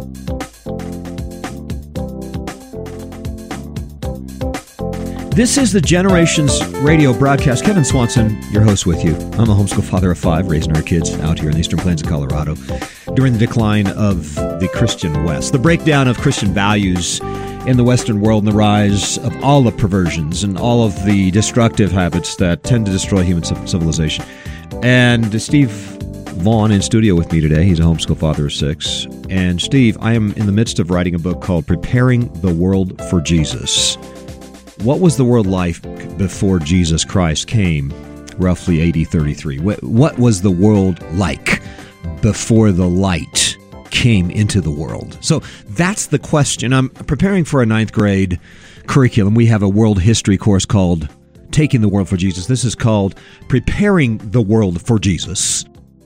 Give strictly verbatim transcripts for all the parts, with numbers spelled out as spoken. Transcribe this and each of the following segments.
This is the Generations Radio broadcast. Kevin Swanson, your host with you. I'm a homeschool father of five, raising our kids out here in the Eastern Plains of Colorado during the decline of the Christian West, the breakdown of Christian values in the Western world, and the rise of all the perversions and all of the destructive habits that tend to destroy human civilization. And Steve Vaughn in studio with me today. He's a homeschool father of six. And Steve, I am in the midst of writing a book called Preparing the World for Jesus. What was the world like before Jesus Christ came, roughly A D thirty-three? What, what was the world like before the light came into the world? So that's the question. I'm preparing for a ninth grade curriculum. We have a world history course called Taking the World for Jesus. This is called Preparing the World for Jesus.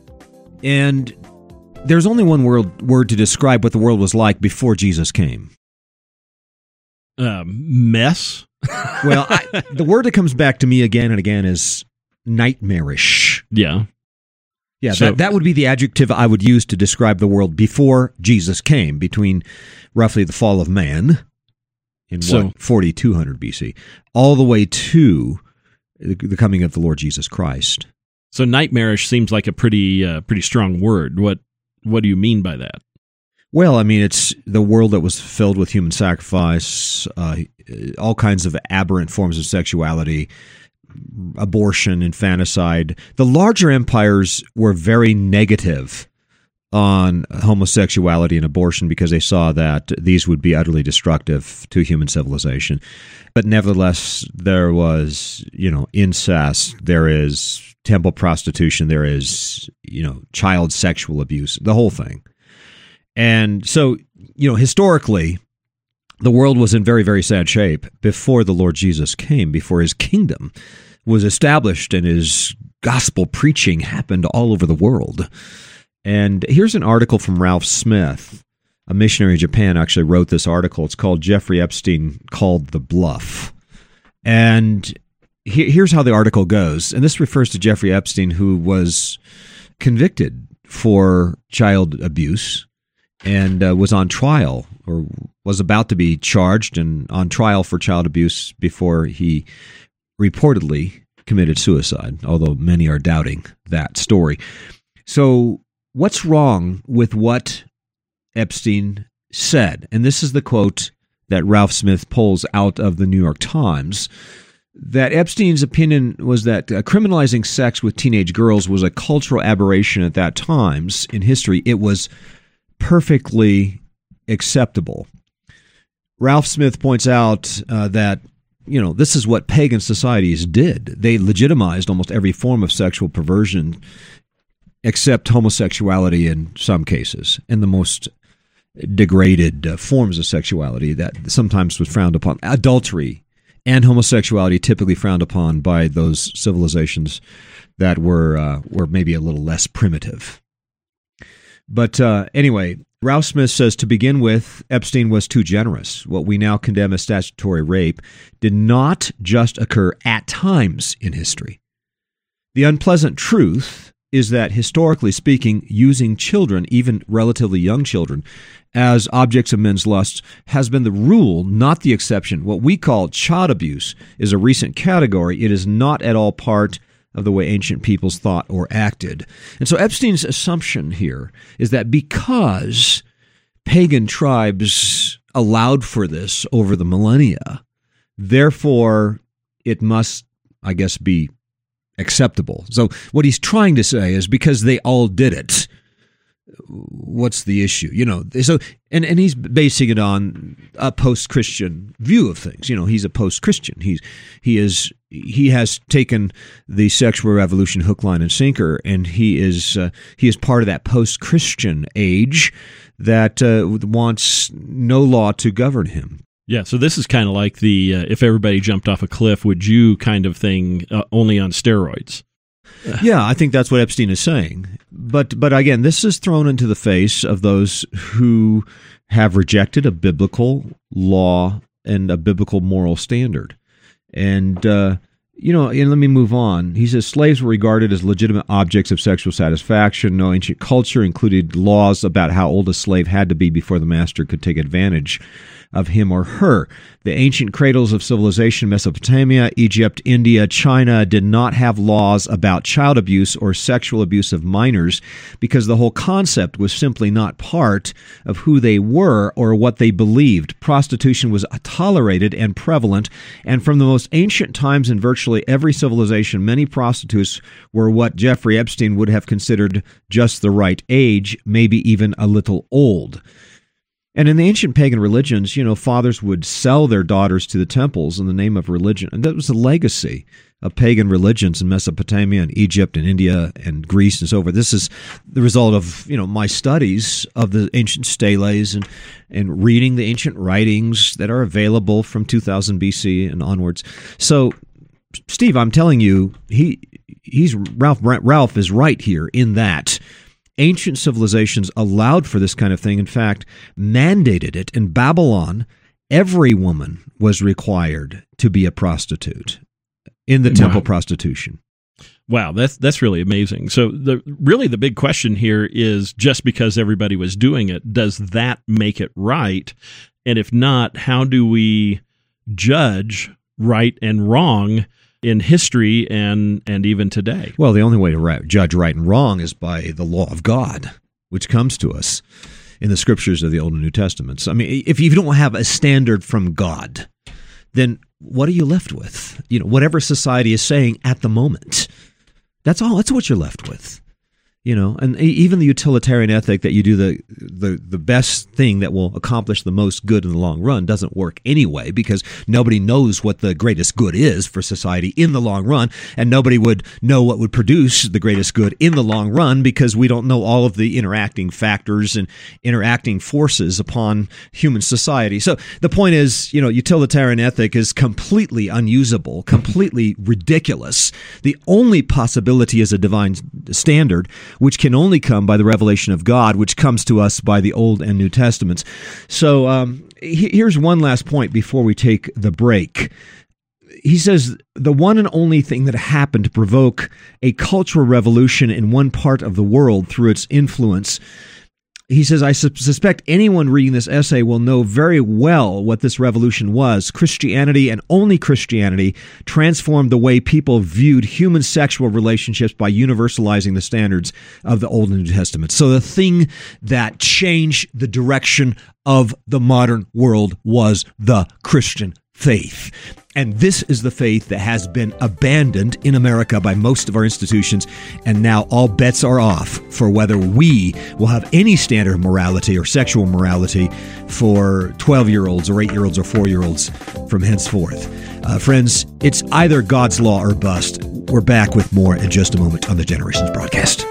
And there's only one word, word to describe what the world was like before Jesus came. Uh, mess? Well, I, the word that comes back to me again and again is nightmarish. Yeah. Yeah, so, that, that would be the adjective I would use to describe the world before Jesus came, between roughly the fall of man in so, what, forty-two hundred B C, all the way to the, the coming of the Lord Jesus Christ. So nightmarish seems like a pretty uh, pretty strong word. What what do you mean by that? Well, I mean, it's the world that was filled with human sacrifice, uh, all kinds of aberrant forms of sexuality, abortion, infanticide. The larger empires were very negative on homosexuality and abortion because they saw that these would be utterly destructive to human civilization. But nevertheless, there was, you know, incest, there is temple prostitution, there is, you know, child sexual abuse, the whole thing. And so, you know, historically, the world was in very, very sad shape before the Lord Jesus came, before his kingdom was established and his gospel preaching happened all over the world. And here's an article from Ralph Smith, a missionary in Japan, actually wrote this article. It's called Jeffrey Epstein Called the Bluff. And he, here's how the article goes. And this refers to Jeffrey Epstein, who was convicted for child abuse and uh, was on trial, or was about to be charged and on trial for child abuse before he reportedly committed suicide, although many are doubting that story. So what's wrong with what Epstein said? And this is the quote that Ralph Smith pulls out of the New York Times, that Epstein's opinion was that uh, criminalizing sex with teenage girls was a cultural aberration at that time in history. It was perfectly acceptable. Ralph Smith points out uh, that, you know, this is what pagan societies did. They legitimized almost every form of sexual perversion except homosexuality in some cases, and the most degraded uh, forms of sexuality that sometimes was frowned upon. Adultery and homosexuality typically frowned upon by those civilizations that were uh, were maybe a little less primitive. But uh, anyway, Ralph Smith says, to begin with, Epstein was too generous. What we now condemn as statutory rape did not just occur at times in history. The unpleasant truth is that, historically speaking, using children, even relatively young children, as objects of men's lusts has been the rule, not the exception. What we call child abuse is a recent category. It is not at all part of the way ancient peoples thought or acted. And so Epstein's assumption here is that because pagan tribes allowed for this over the millennia, therefore it must, I guess, be acceptable. So what he's trying to say is because they all did it, what's the issue? You know, so and, and he's basing it on a post-Christian view of things. You know, he's a post-Christian. He's he is he has taken the sexual revolution hook, line, and sinker, and he is uh, he is part of that post-Christian age that uh, wants no law to govern him. Yeah, so this is kind of like the uh, if everybody jumped off a cliff, would you kind of thing, uh, only on steroids. Yeah, I think that's what Epstein is saying. But but again, this is thrown into the face of those who have rejected a biblical law and a biblical moral standard. And, uh, You know, and let me move on. He says slaves were regarded as legitimate objects of sexual satisfaction. No ancient culture included laws about how old a slave had to be before the master could take advantage of him or her. The ancient cradles of civilization, Mesopotamia, Egypt, India, China, did not have laws about child abuse or sexual abuse of minors because the whole concept was simply not part of who they were or what they believed. Prostitution was tolerated and prevalent, and from the most ancient times in virtually every civilization, many prostitutes were what Jeffrey Epstein would have considered just the right age, maybe even a little old. And in the ancient pagan religions, you know, fathers would sell their daughters to the temples in the name of religion. And that was the legacy of pagan religions in Mesopotamia and Egypt and India and Greece and so forth. This is the result of, you know, my studies of the ancient steles and, and reading the ancient writings that are available from two thousand B C and onwards. So, Steve, I'm telling you, he he's Ralph Ralph is right here in that ancient civilizations allowed for this kind of thing, in fact, mandated it. In Babylon, every woman was required to be a prostitute in the temple wow. prostitution. Wow, that's that's really amazing. So the really the big question here is, just because everybody was doing it, does that make it right? And if not, how do we judge right and wrong in history and and even today? Well, the only way to right, judge right and wrong is by the law of God, which comes to us in the scriptures of the Old and New Testaments. I mean, if you don't have a standard from God, then what are you left with? You know, whatever society is saying at the moment. That's all. That's what you're left with. You know, and even the utilitarian ethic that you do the, the the best thing that will accomplish the most good in the long run doesn't work anyway, because nobody knows what the greatest good is for society in the long run, and nobody would know what would produce the greatest good in the long run because we don't know all of the interacting factors and interacting forces upon human society. So the point is, you know, utilitarian ethic is completely unusable, completely ridiculous. The only possibility is a divine standard, which can only come by the revelation of God, which comes to us by the Old and New Testaments. So um, here's one last point before we take the break. He says the one and only thing that happened to provoke a cultural revolution in one part of the world through its influence, he says, I su- suspect anyone reading this essay will know very well what this revolution was. Christianity, and only Christianity, transformed the way people viewed human sexual relationships by universalizing the standards of the Old and New Testament. So the thing that changed the direction of the modern world was the Christian faith. And this is the faith that has been abandoned in America by most of our institutions, and now all bets are off for whether we will have any standard of morality or sexual morality for twelve-year-olds or eight-year-olds or four-year-olds from henceforth. Uh, friends, it's either God's law or bust. We're back with more in just a moment on the Generations broadcast.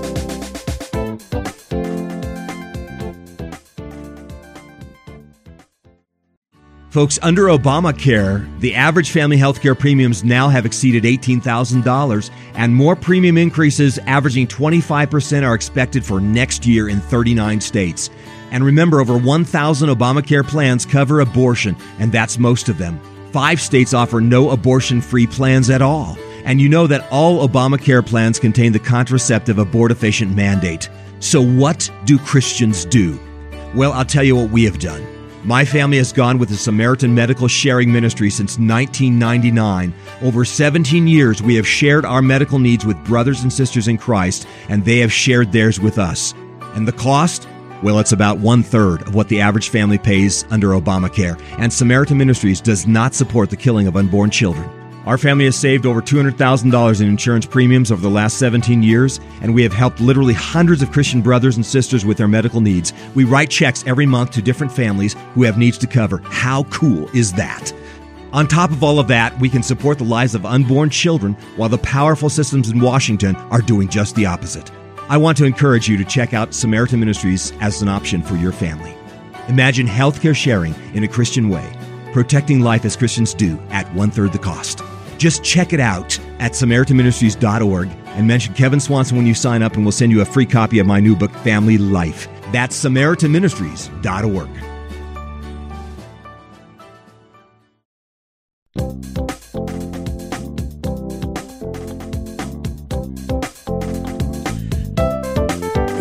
Folks, under Obamacare, the average family health care premiums now have exceeded eighteen thousand dollars, and more premium increases averaging twenty-five percent are expected for next year in thirty-nine states. And remember, over one thousand Obamacare plans cover abortion, and that's most of them. Five states offer no abortion-free plans at all. And you know that all Obamacare plans contain the contraceptive abortifacient mandate. So what do Christians do? Well, I'll tell you what we have done. My family has gone with the Samaritan Medical Sharing Ministry since nineteen ninety-nine. Over seventeen years, we have shared our medical needs with brothers and sisters in Christ, and they have shared theirs with us. And the cost? Well, it's about one-third of what the average family pays under Obamacare, and Samaritan Ministries does not support the killing of unborn children. Our family has saved over two hundred thousand dollars in insurance premiums over the last seventeen years, and we have helped literally hundreds of Christian brothers and sisters with their medical needs. We write checks every month to different families who have needs to cover. How cool is that? On top of all of that, we can support the lives of unborn children while the powerful systems in Washington are doing just the opposite. I want to encourage you to check out Samaritan Ministries as an option for your family. Imagine healthcare sharing in a Christian way, protecting life as Christians do at one-third the cost. Just check it out at Samaritan Ministries dot org and mention Kevin Swanson when you sign up, and we'll send you a free copy of my new book, Family Life. That's Samaritan Ministries dot org.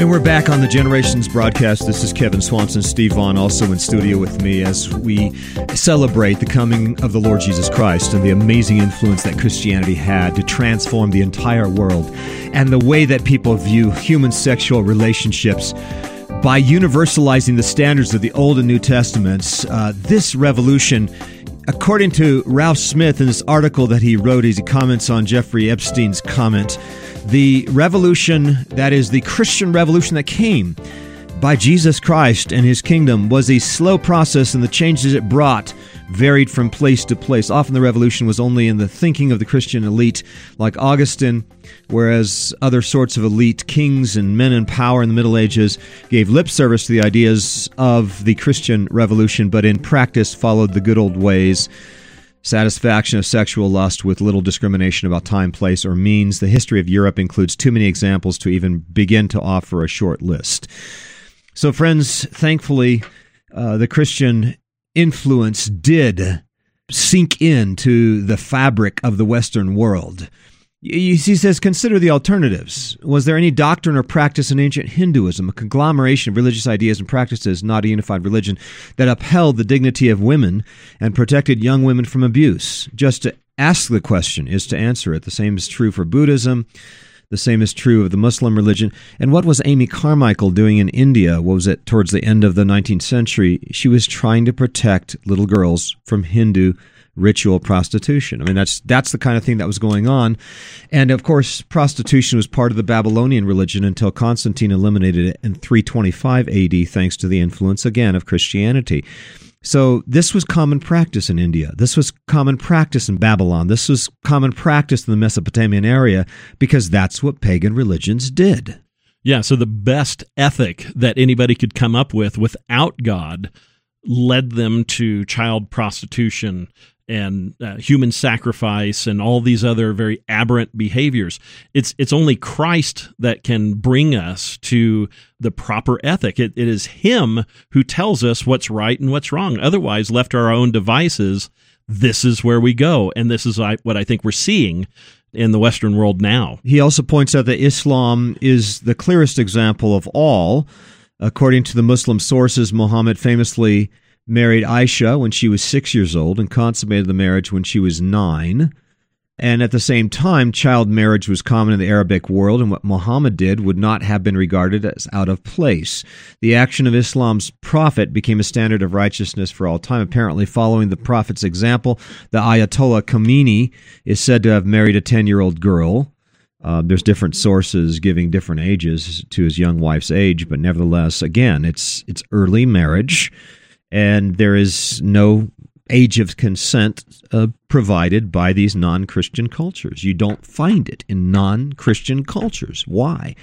And we're back on the Generations broadcast. This is Kevin Swanson, Steve Vaughn, also in studio with me as we celebrate the coming of the Lord Jesus Christ and the amazing influence that Christianity had to transform the entire world and the way that people view human sexual relationships. By universalizing the standards of the Old and New Testaments, uh, this revolution, according to Ralph Smith in this article that he wrote as he comments on Jeffrey Epstein's comment, the revolution, that is the Christian revolution that came by Jesus Christ and his kingdom, was a slow process, and the changes it brought varied from place to place. Often the revolution was only in the thinking of the Christian elite like Augustine, whereas other sorts of elite, kings and men in power in the Middle Ages, gave lip service to the ideas of the Christian revolution, but in practice followed the good old ways. Satisfaction of sexual lust with little discrimination about time, place, or means. The history of Europe includes too many examples to even begin to offer a short list. So, friends, thankfully, uh, the Christian influence did sink into the fabric of the Western world. He says, consider the alternatives. Was there any doctrine or practice in ancient Hinduism, a conglomeration of religious ideas and practices, not a unified religion, that upheld the dignity of women and protected young women from abuse? Just to ask the question is to answer it. The same is true for Buddhism. The same is true of the Muslim religion. And what was Amy Carmichael doing in India? What was it towards the end of the nineteenth century? She was trying to protect little girls from Hindu ritual prostitution. I mean, that's that's the kind of thing that was going on. And of course, prostitution was part of the Babylonian religion until Constantine eliminated it in three twenty-five A D, thanks to the influence, again, of Christianity. So this was common practice in India. This was common practice in Babylon. This was common practice in the Mesopotamian area because that's what pagan religions did. Yeah, so the best ethic that anybody could come up with without God led them to child prostitution and uh, human sacrifice and all these other very aberrant behaviors. It's it's only Christ that can bring us to the proper ethic. It, it is Him who tells us what's right and what's wrong. Otherwise, left to our own devices, this is where we go. And this is what I think we're seeing in the Western world now. He also points out that Islam is the clearest example of all. According to the Muslim sources, Muhammad famously married Aisha when she was six years old and consummated the marriage when she was nine. And at the same time, child marriage was common in the Arabic world, and what Muhammad did would not have been regarded as out of place. The action of Islam's prophet became a standard of righteousness for all time. Apparently, following the prophet's example, the Ayatollah Khomeini is said to have married a ten-year-old girl. Uh, there's different sources giving different ages to his young wife's age, but nevertheless, again, it's it's early marriage, and there is no age of consent uh, provided by these non-Christian cultures. You don't find it in non-Christian cultures. Why?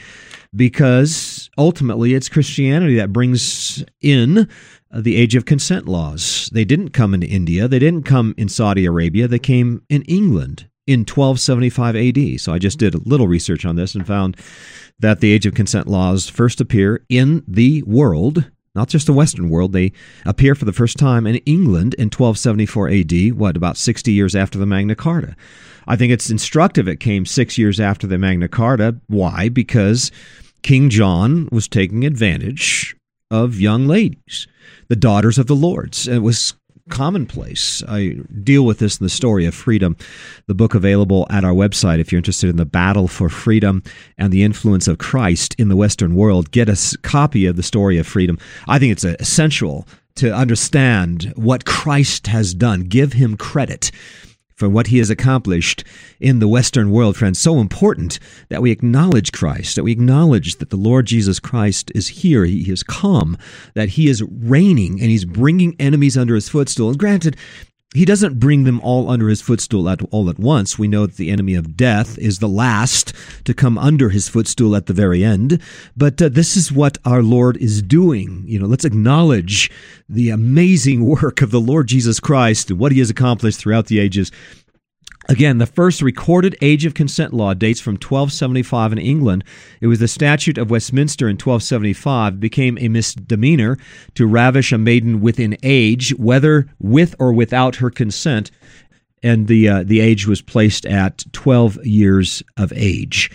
Because ultimately it's Christianity that brings in uh, the age of consent laws. They didn't come in India. They didn't come in Saudi Arabia. They came in England in twelve seventy-five A D. So I just did a little research on this and found that the age of consent laws first appear in the world, not just the Western world. They appear for the first time in England in twelve seventy-four A D, what, about sixty years after the Magna Carta. I think it's instructive it came six years after the Magna Carta. Why? Because King John was taking advantage of young ladies, the daughters of the lords. And it was commonplace. I deal with this in the Story of Freedom, the book available at our website. If you're interested in the battle for freedom and the influence of Christ in the Western world, get a copy of the Story of Freedom. I think it's essential to understand what Christ has done. Give him credit for what he has accomplished in the Western world, friends. So important that we acknowledge Christ, that we acknowledge that the Lord Jesus Christ is here, he has come, that he is reigning, and he's bringing enemies under his footstool. And granted, he doesn't bring them all under his footstool at, all at once. We know that the enemy of death is the last to come under his footstool at the very end. But uh, this is what our Lord is doing. You know, let's acknowledge the amazing work of the Lord Jesus Christ and what he has accomplished throughout the ages. Again, the first recorded age of consent law dates from twelve seventy-five in England. It was the Statute of Westminster in twelve seventy-five. It became a misdemeanor to ravish a maiden within age, whether with or without her consent, and the uh, the age was placed at twelve years of age.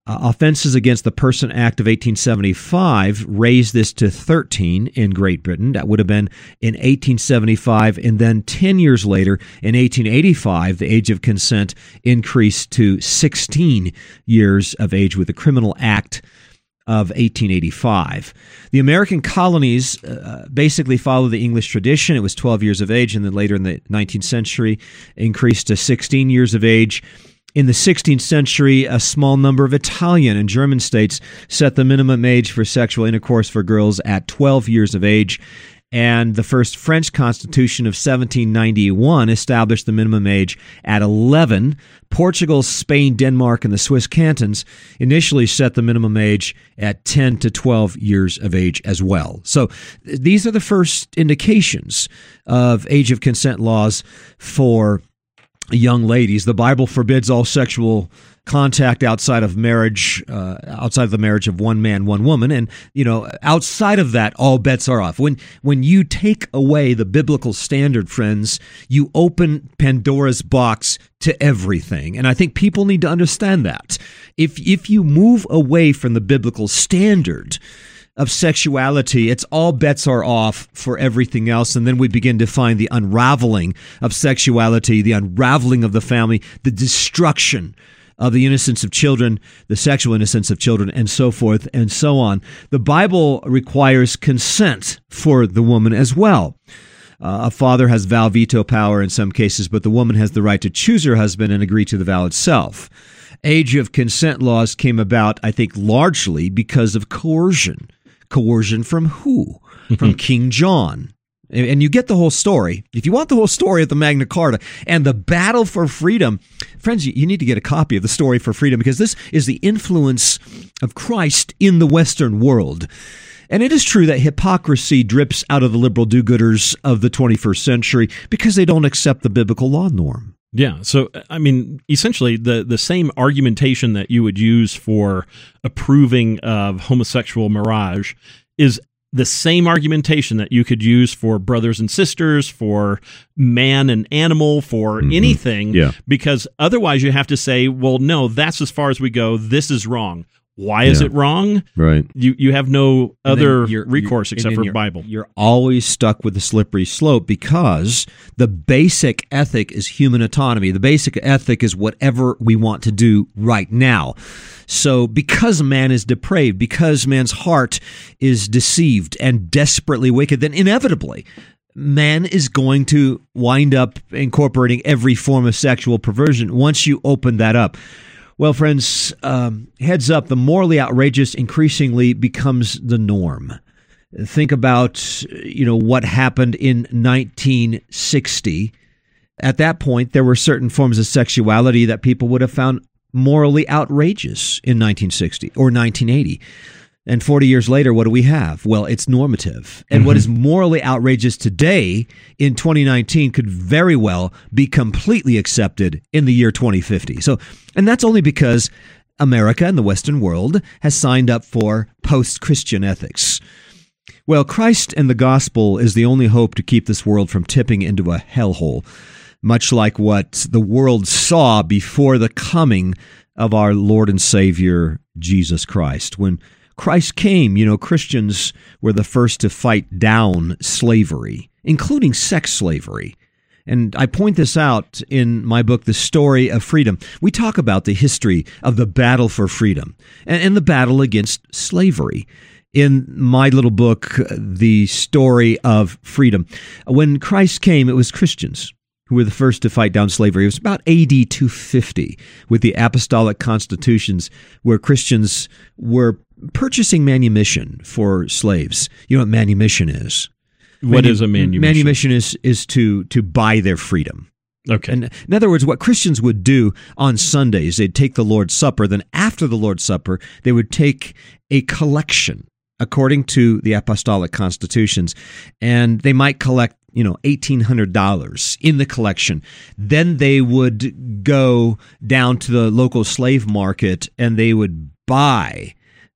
Uh, Offenses Against the Person Act of eighteen seventy-five raised this to thirteen in Great Britain. That would have been in eighteen seventy-five. And then ten years later, in eighteen eighty-five, the age of consent increased to sixteen years of age with the Criminal Act of eighteen eighty-five. The American colonies uh, basically followed the English tradition. It was twelve years of age, and then later in the nineteenth century, increased to sixteen years of age. In the sixteenth century, a small number of Italian and German states set the minimum age for sexual intercourse for girls at twelve years of age. And the first French Constitution of seventeen ninety-one established the minimum age at eleven. Portugal, Spain, Denmark, and the Swiss cantons initially set the minimum age at ten to twelve years of age as well. So these are the first indications of age of consent laws for young ladies. The Bible forbids all sexual contact outside of marriage, uh, outside of the marriage of one man, one woman. And, you know, outside of that, all bets are off. When when you take away the biblical standard, friends, you open Pandora's box to everything. And I think people need to understand that. If if you move away from the biblical standard of sexuality, it's all bets are off for everything else. And then we begin to find the unraveling of sexuality, the unraveling of the family, the destruction of the innocence of children, the sexual innocence of children, and so forth and so on. The Bible requires consent for the woman as well. Uh, a father has vow veto power in some cases, but the woman has the right to choose her husband and agree to the vow itself. Age of consent laws came about, I think, largely because of coercion. Coercion from who? From King John. And you get the whole story. If you want the whole story of the Magna Carta and the battle for freedom, friends, you need to get a copy of the Story for Freedom, because this is the influence of Christ in the Western world. And it is true that hypocrisy drips out of the liberal do-gooders of the twenty-first century because they don't accept the biblical law norm. Yeah. So, I mean, essentially, the, the same argumentation that you would use for approving of homosexual marriage is the same argumentation that you could use for brothers and sisters, for man and animal, for mm-hmm. anything. Yeah. Because otherwise you have to say, well, no, that's as far as we go. This is wrong. Why is yeah. it wrong? Right. You you have no And other you're, recourse you're, except for you're, Bible. You're always stuck with the slippery slope because the basic ethic is human autonomy. The basic ethic is whatever we want to do right now. So because man is depraved, because man's heart is deceived and desperately wicked, then inevitably man is going to wind up incorporating every form of sexual perversion once you open that up. Well, friends, um, heads up, the morally outrageous increasingly becomes the norm. Think about, you know, what happened in nineteen sixty. At that point, there were certain forms of sexuality that people would have found morally outrageous in nineteen sixty or nineteen eighty. And forty years later, what do we have? Well, it's normative. And mm-hmm. what is morally outrageous today in twenty nineteen could very well be completely accepted in the year twenty fifty. So, and that's only because America and the Western world has signed up for post-Christian ethics. Well, Christ and the gospel is the only hope to keep this world from tipping into a hellhole, much like what the world saw before the coming of our Lord and Savior, Jesus Christ. When Christ came, you know, Christians were the first to fight down slavery, including sex slavery. And I point this out in my book, The Story of Freedom. We talk about the history of the battle for freedom and, and the battle against slavery. In my little book, The Story of Freedom, when Christ came, it was Christians who were the first to fight down slavery. It was about A D two fifty with the apostolic constitutions where Christians were purchasing manumission for slaves. You know what manumission is? What Manu- is a manumission? Manumission is, is to, to buy their freedom. Okay. And in other words, what Christians would do on Sundays, they'd take the Lord's Supper. Then after the Lord's Supper, they would take a collection according to the apostolic constitutions, and they might collect, you know, eighteen hundred dollars in the collection. Then they would go down to the local slave market and they would buy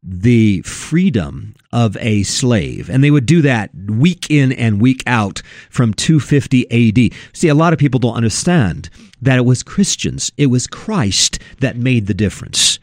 the freedom of a slave. And they would do that week in and week out from two fifty A D. See, a lot of people don't understand that it was Christians, it was Christ that made the difference.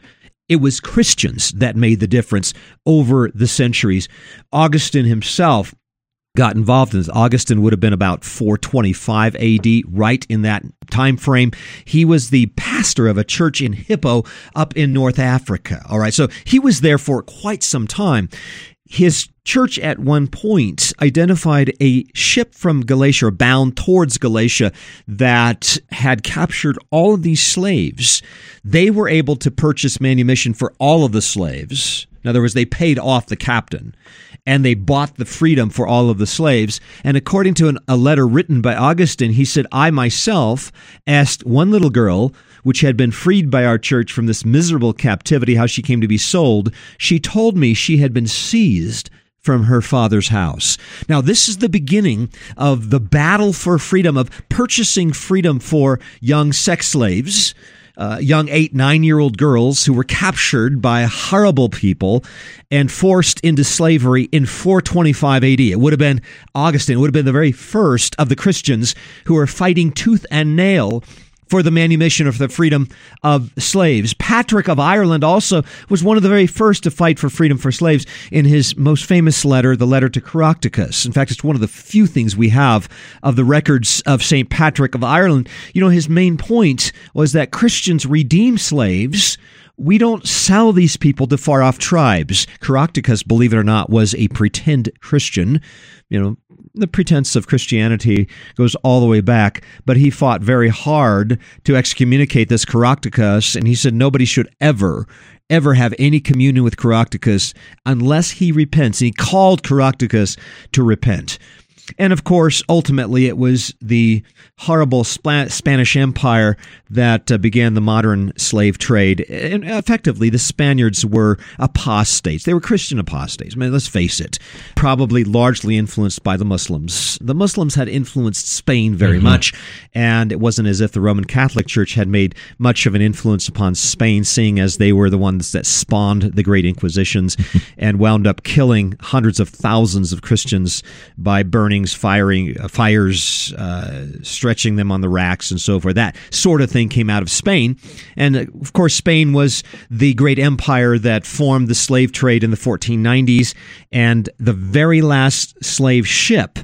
It was Christians that made the difference over the centuries. Augustine himself got involved in this. Augustine would have been about four twenty-five A D, right in that time frame. He was the pastor of a church in Hippo up in North Africa. All right, so he was there for quite some time. His church at one point identified a ship from Galatia, bound towards Galatia, that had captured all of these slaves. They were able to purchase manumission for all of the slaves. In other words, they paid off the captain, and they bought the freedom for all of the slaves. And according to an, a letter written by Augustine, he said, I myself asked one little girl, which had been freed by our church from this miserable captivity, how she came to be sold. She told me she had been seized from her father's house. Now, this is the beginning of the battle for freedom, of purchasing freedom for young sex slaves, Uh, young eight, nine-year-old girls who were captured by horrible people and forced into slavery in four twenty-five A D. It would have been Augustine, it would have been the very first of the Christians who were fighting tooth and nail for the manumission of the freedom of slaves. Patrick of Ireland also was one of the very first to fight for freedom for slaves in his most famous letter, the letter to Caractacus. In fact, it's one of the few things we have of the records of Saint Patrick of Ireland. You know, his main point was that Christians redeem slaves. We don't sell these people to far-off tribes. Caractacus, believe it or not, was a pretend Christian. You know, the pretense of Christianity goes all the way back, but he fought very hard to excommunicate this Caractacus, and he said nobody should ever, ever have any communion with Caractacus unless he repents. And he called Caractacus to repent. And of course, ultimately, it was the horrible Sp- Spanish Empire that uh, began the modern slave trade. And effectively, the Spaniards were apostates. They were Christian apostates. I mean, let's face it, probably largely influenced by the Muslims. The Muslims had influenced Spain very mm-hmm. much, and it wasn't as if the Roman Catholic Church had made much of an influence upon Spain, seeing as they were the ones that spawned the Great Inquisitions and wound up killing hundreds of thousands of Christians by burning, firing, uh, fires, uh, stretching them on the racks and so forth. That sort of thing came out of Spain. And uh, of course, Spain was the great empire that formed the slave trade in the fourteen nineties. And the very last slave ship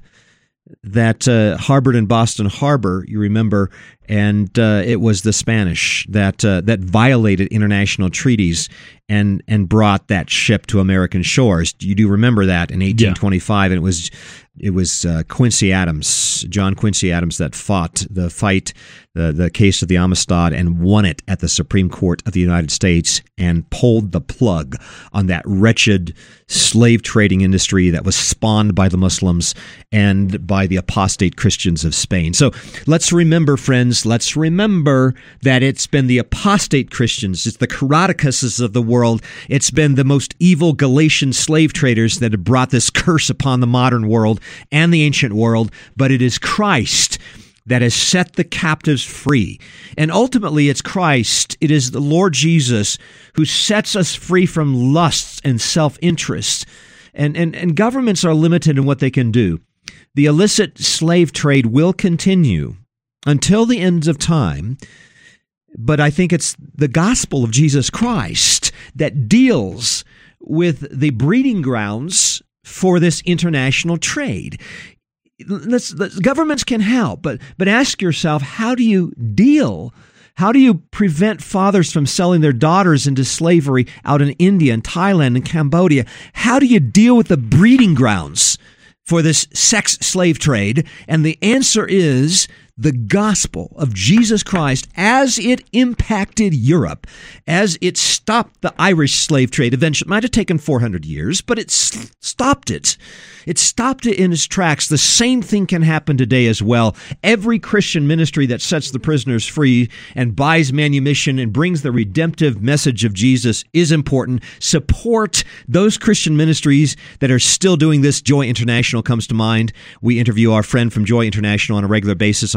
that uh, harbored in Boston Harbor, you remember, and uh, it was the Spanish that uh, that violated international treaties and and brought that ship to American shores. You do remember that in eighteen twenty-five, yeah. And it was it was uh, Quincy Adams, John Quincy Adams, that fought the fight, the the case of the Amistad, and won it at the Supreme Court of the United States, and pulled the plug on that wretched slave trading industry that was spawned by the Muslims and by the apostate Christians of Spain. So let's remember, friends, let's remember that it's been the apostate Christians, it's the Caractacuses of the world, it's been the most evil Galatian slave traders that have brought this curse upon the modern world and the ancient world, but it is Christ that has set the captives free. And ultimately, it's Christ, it is the Lord Jesus who sets us free from lusts and self-interest. And, and, and governments are limited in what they can do. The illicit slave trade will continue until the ends of time, but I think it's the gospel of Jesus Christ that deals with the breeding grounds for this international trade. Let's, let's, governments can help, but but ask yourself, how do you deal? How do you prevent fathers from selling their daughters into slavery out in India and Thailand and Cambodia? How do you deal with the breeding grounds for this sex slave trade? And the answer is the gospel of Jesus Christ as it impacted Europe, as it stopped the Irish slave trade. Eventually, it might have taken four hundred years, but it stopped it. It stopped it in its tracks. The same thing can happen today as well. Every Christian ministry that sets the prisoners free and buys manumission and brings the redemptive message of Jesus is important. Support those Christian ministries that are still doing this. Joy International comes to mind. We interview our friend from Joy International on a regular basis on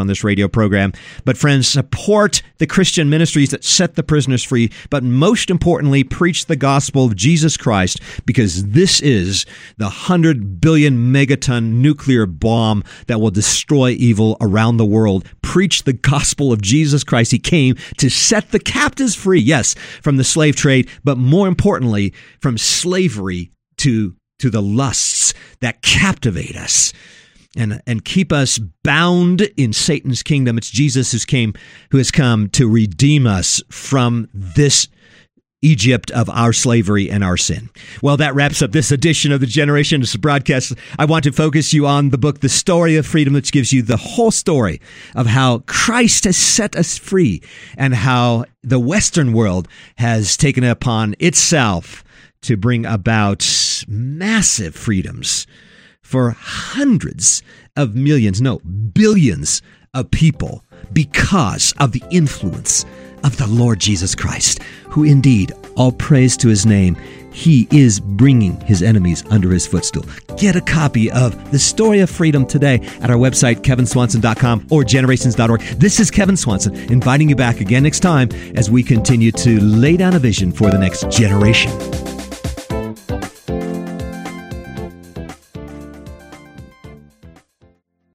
on this radio program. But friends, support the Christian ministries that set the prisoners free, but most importantly, preach the gospel of Jesus Christ, because this is the one hundred billion megaton nuclear bomb that will destroy evil around the world. Preach the gospel of Jesus Christ. He came to set the captives free, yes, from the slave trade, but more importantly, from slavery to, to the lusts that captivate us and, and keep us bound in Satan's kingdom. It's Jesus who's came, who has come to redeem us from this Egypt of our slavery and our sin. Well, that wraps up this edition of the Generation X broadcast. I want to focus you on the book, The Story of Freedom, which gives you the whole story of how Christ has set us free and how the Western world has taken it upon itself to bring about massive freedoms for hundreds of millions, no, billions of people because of the influence of the Lord Jesus Christ, who indeed, all praise to his name, he is bringing his enemies under his footstool. Get a copy of The Story of Freedom today at our website, kevin swanson dot com or generations dot org. This is Kevin Swanson, inviting you back again next time as we continue to lay down a vision for the next generation.